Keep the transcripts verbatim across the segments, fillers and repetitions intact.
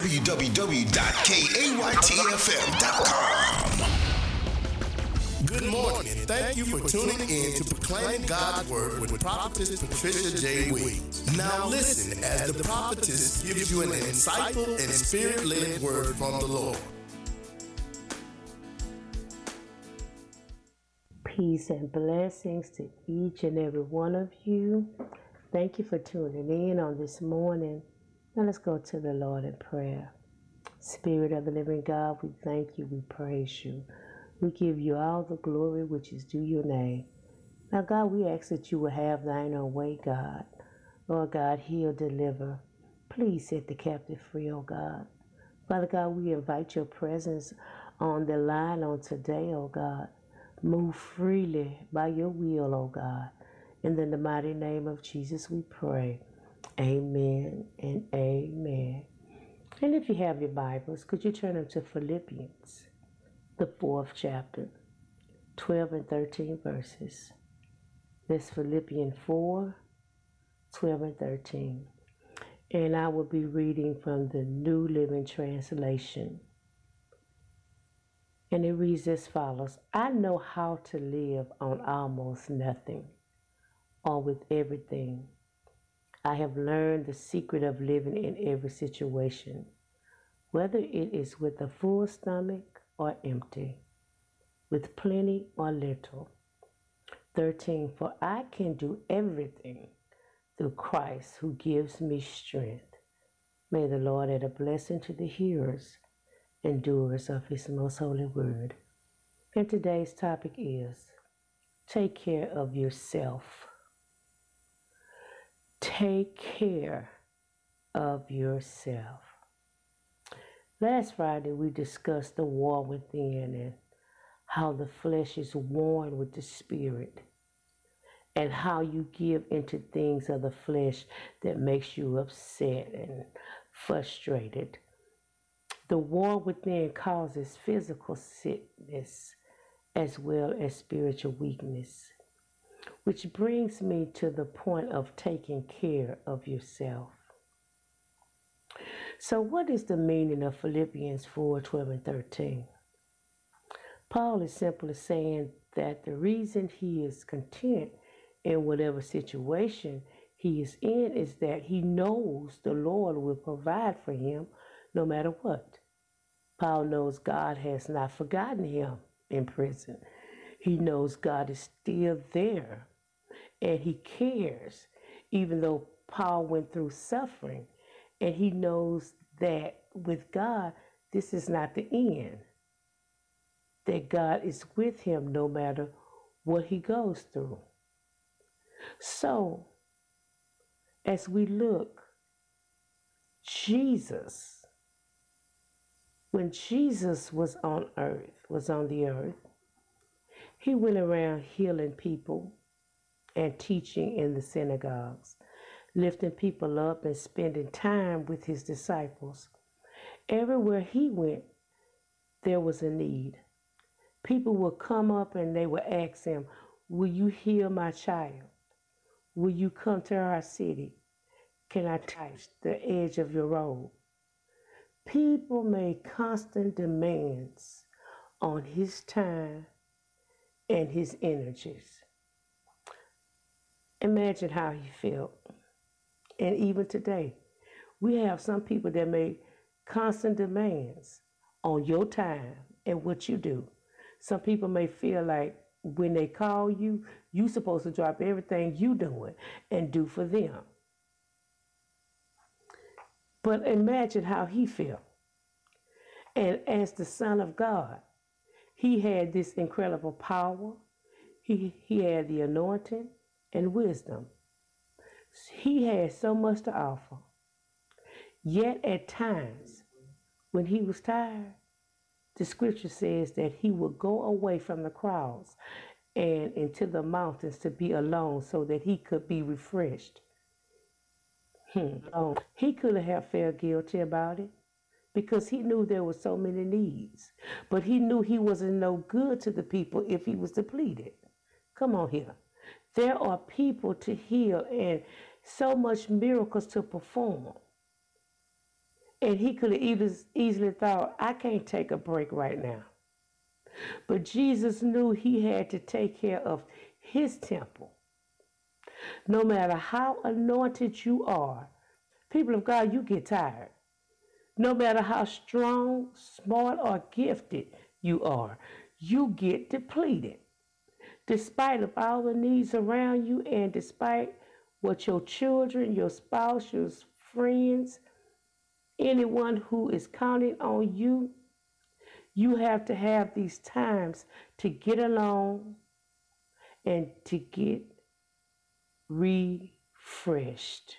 w w w dot kaytf m dot com. Good morning, and thank you for tuning in to Proclaiming God's Word with Prophetess Patricia J. Williams. Now listen as the prophetess gives you an insightful and spirit-led word from the Lord. Peace and blessings to each and every one of you. Thank you for tuning in on this morning. Now let's go to the Lord in prayer. Spirit of the living God, we thank you, we praise you. We give you all the glory which is due your name. Now, God, we ask that you will have thine own way, God. Lord God, heal, deliver. Please set the captive free, oh God. Father God, we invite your presence on the line on today, oh God. Move freely by your will, oh God. And in the mighty name of Jesus we pray. Amen and amen. And if you have your Bibles, could you turn them to Philippians, the fourth chapter, twelve and thirteen verses. That's Philippians four, twelve and thirteen. And I will be reading from the New Living Translation. And it reads as follows. I know how to live on almost nothing, or with everything. I have learned the secret of living in every situation, whether it is with a full stomach or empty, with plenty or little. thirteen. For I can do everything through Christ who gives me strength. May the Lord add a blessing to the hearers and doers of his most holy word. And today's topic is, take care of yourself. Take care of yourself. Last Friday, we discussed the war within and how the flesh is warring with the spirit, and how you give into things of the flesh that makes you upset and frustrated. The war within causes physical sickness as well as spiritual weakness, which brings me to the point of taking care of yourself. So what is the meaning of Philippians four, twelve, and thirteen? Paul is simply saying that the reason he is content in whatever situation he is in is that he knows the Lord will provide for him no matter what. Paul knows God has not forgotten him in prison. He knows God is still there and he cares, even though Paul went through suffering, and he knows that with God, this is not the end, that God is with him no matter what he goes through. So, as we look, Jesus, when Jesus was on earth, was on the earth, he went around healing people and teaching in the synagogues, lifting people up and spending time with his disciples. Everywhere he went, there was a need. People would come up and they would ask him, will you heal my child? Will you come to our city? Can I touch the edge of your robe? People made constant demands on his time and his energies. Imagine how he felt. And even today, we have some people that make constant demands on your time and what you do. Some people may feel like when they call you, you're supposed to drop everything you doing and do for them. But imagine how he felt. And as the Son of God, he had this incredible power. He, he had the anointing and wisdom. He had so much to offer. Yet at times, when he was tired, the scripture says that he would go away from the crowds and into the mountains to be alone so that he could be refreshed. Hmm. Um, he could have felt guilty about it because he knew there were so many needs. But he knew he wasn't no good to the people if he was depleted. Come on here. There are people to heal and so much miracles to perform. And he could have easily, easily thought, I can't take a break right now. But Jesus knew he had to take care of his temple. No matter how anointed you are, people of God, you get tired. No matter how strong, smart, or gifted you are, you get depleted. Despite of all the needs around you and despite what your children, your spouse, your friends, anyone who is counting on you, you have to have these times to get alone and to get refreshed.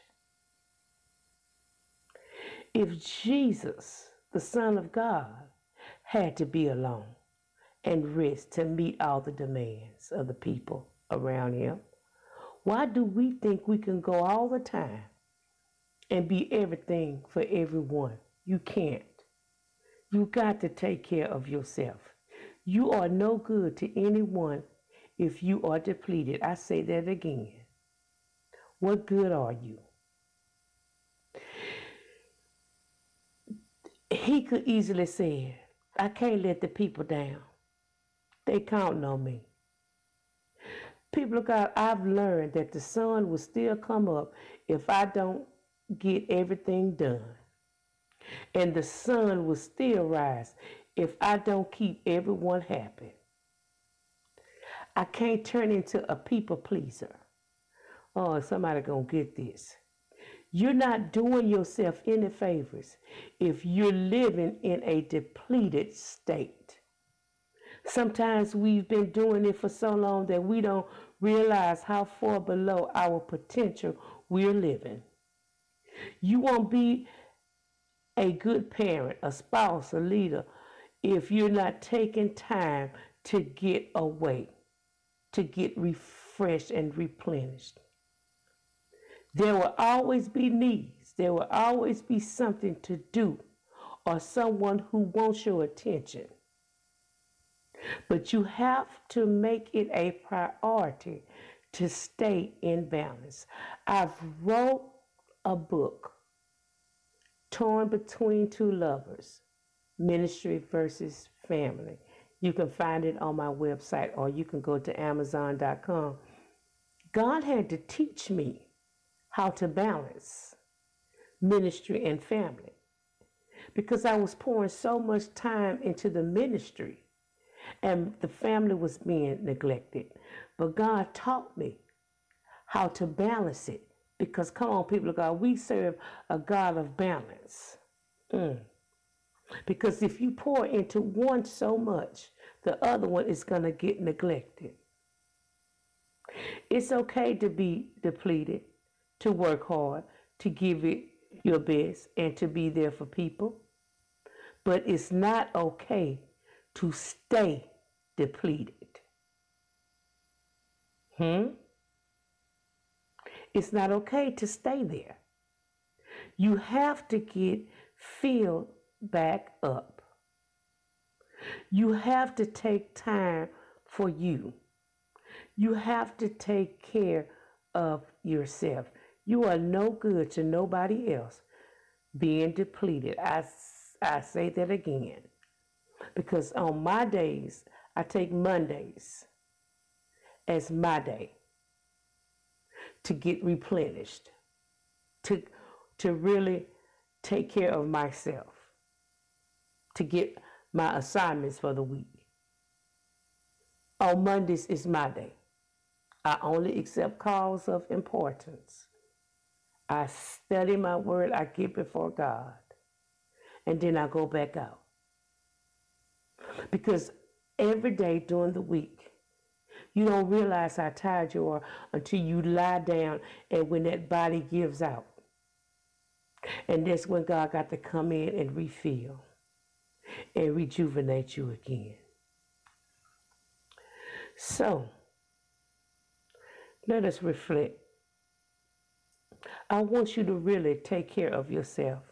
If Jesus, the Son of God, had to be alone and rest to meet all the demands of the people around him, why do we think we can go all the time and be everything for everyone? You can't. You got to take care of yourself. You are no good to anyone if you are depleted. I say that again. What good are you? He could easily say, I can't let the people down. They counting on me. People of God, I've learned that the sun will still come up if I don't get everything done. And the sun will still rise if I don't keep everyone happy. I can't turn into a people pleaser. Oh, somebody gonna get this. You're not doing yourself any favors if you're living in a depleted state. Sometimes we've been doing it for so long that we don't realize how far below our potential we're living. You won't be a good parent, a spouse, a leader, if you're not taking time to get away, to get refreshed and replenished. There will always be needs. There will always be something to do or someone who wants your attention. But you have to make it a priority to stay in balance. I've wrote a book, Torn Between Two Lovers, Ministry versus Family. You can find it on my website or you can go to amazon dot com. God had to teach me how to balance ministry and family because I was pouring so much time into the ministry and the family was being neglected. But God taught me how to balance it because, come on, people of God, we serve a God of balance. Mm. Because if you pour into one so much, the other one is going to get neglected. It's okay to be depleted, to work hard, to give it your best, and to be there for people. But it's not okay to stay depleted. Hmm? It's not okay to stay there. You have to get filled back up. You have to take time for you. You have to take care of yourself. You are no good to nobody else being depleted. I, I say that again. Because on my days, I take Mondays as my day to get replenished, to, to really take care of myself, to get my assignments for the week. On Mondays is my day. I only accept calls of importance. I study my word, I get before God, and then I go back out. Because every day during the week, you don't realize how tired you are until you lie down and when that body gives out. And that's when God got to come in and refill and rejuvenate you again. So, let us reflect. I want you to really take care of yourself.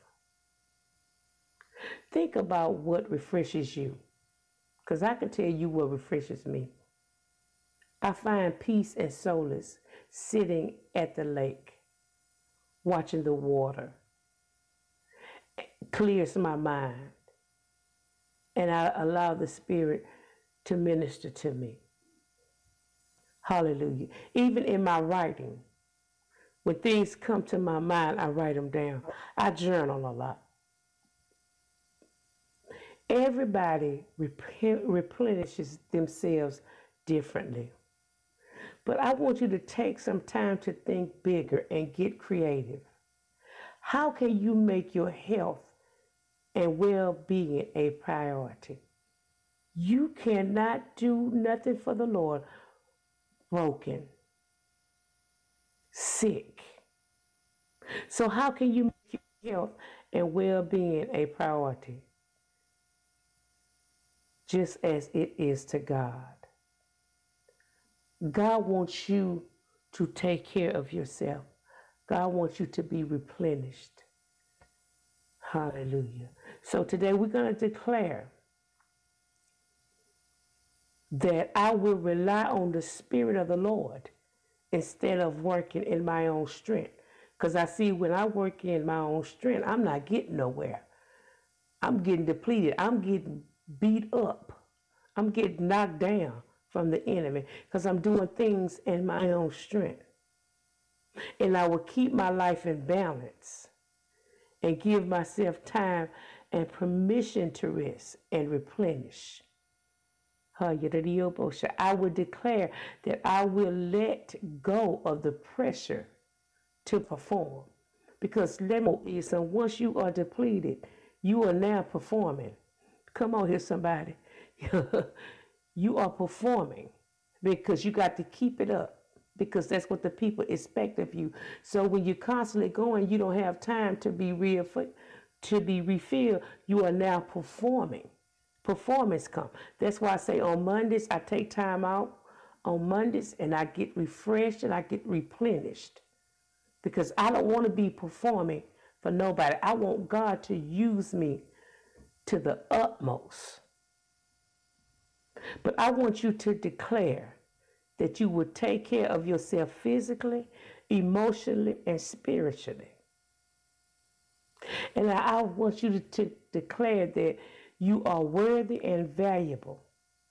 Think about what refreshes you, because I can tell you what refreshes me. I find peace and solace sitting at the lake, watching the water, clears my mind, and I allow the Spirit to minister to me. Hallelujah. Even in my writing, when things come to my mind, I write them down. I journal a lot. Everybody rep- replenishes themselves differently. But I want you to take some time to think bigger and get creative. How can you make your health and well-being a priority? You cannot do nothing for the Lord broken, sick. So how can you make your health and well-being a priority? Just as it is to God. God wants you to take care of yourself. God wants you to be replenished. Hallelujah. So today we're going to declare that I will rely on the Spirit of the Lord instead of working in my own strength. Because I see when I work in my own strength, I'm not getting nowhere. I'm getting depleted. I'm getting beat up. I'm getting knocked down from the enemy because I'm doing things in my own strength. And I will keep my life in balance and give myself time and permission to rest and replenish. I will declare that I will let go of the pressure to perform. Because let me tell you something, once you are depleted, you are now performing. Come on here, somebody. You are performing because you got to keep it up, because that's what the people expect of you. So when you're constantly going, you don't have time to be real, to be refilled. You are now performing. Performance come. That's why I say on Mondays, I take time out on Mondays and I get refreshed and I get replenished, because I don't want to be performing for nobody. I want God to use me to the utmost. But I want you to declare that you will take care of yourself physically, emotionally, and spiritually. And I want you to, to declare that you are worthy and valuable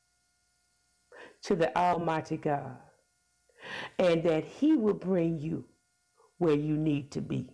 to the Almighty God, and that He will bring you where you need to be.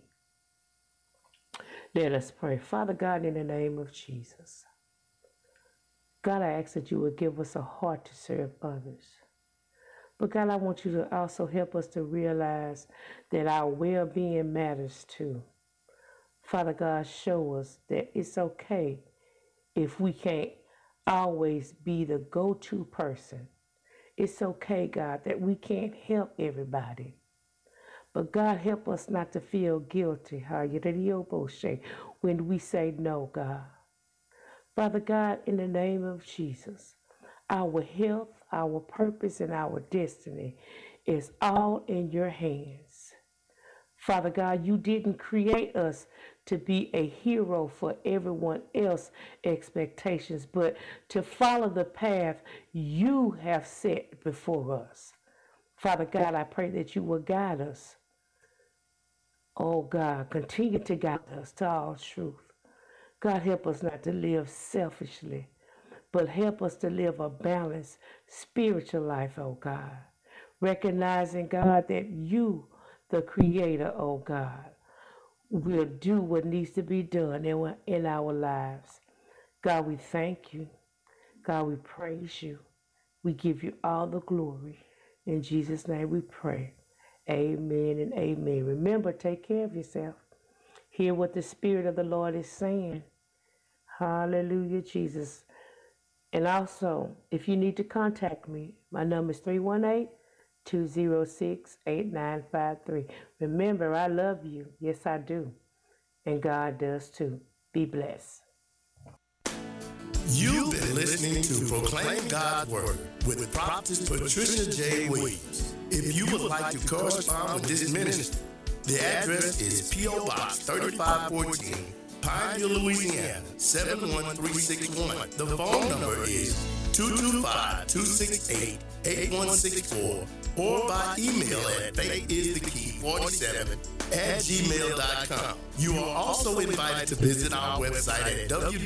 Let us pray. Father God, in the name of Jesus, God, I ask that you would give us a heart to serve others. But God, I want you to also help us to realize that our well-being matters too. Father God, show us that it's okay if we can't always be the go-to person. It's okay, God, that we can't help everybody. But God, help us not to feel guilty when we say no, God. Father God, in the name of Jesus, our health, our purpose, and our destiny is all in your hands. Father God, you didn't create us to be a hero for everyone else's expectations, but to follow the path you have set before us. Father God, I pray that you will guide us. Oh God, continue to guide us to all truth. God, help us not to live selfishly, but help us to live a balanced spiritual life, oh God. Recognizing, God, that you, the Creator, oh God, will do what needs to be done in, in our lives. God, we thank you. God, we praise you. We give you all the glory. In Jesus' name we pray. Amen and amen. Remember, take care of yourself. Hear what the Spirit of the Lord is saying. Hallelujah, Jesus. And also, if you need to contact me, my number is three one eight, two zero six, eight nine five three. Remember, I love you. Yes, I do. And God does too. Be blessed. You've been listening to Proclaim God's Word with Prophetess Patricia J. Williams. If you would like to correspond with this ministry, the address is P O Box thirty-five fourteen, Pineville, Louisiana, seven one three six one. The phone number is two two five, two six eight, eight one six four or by email at faithisthekey forty-seven at gmail dot com. You are also invited to visit our website at w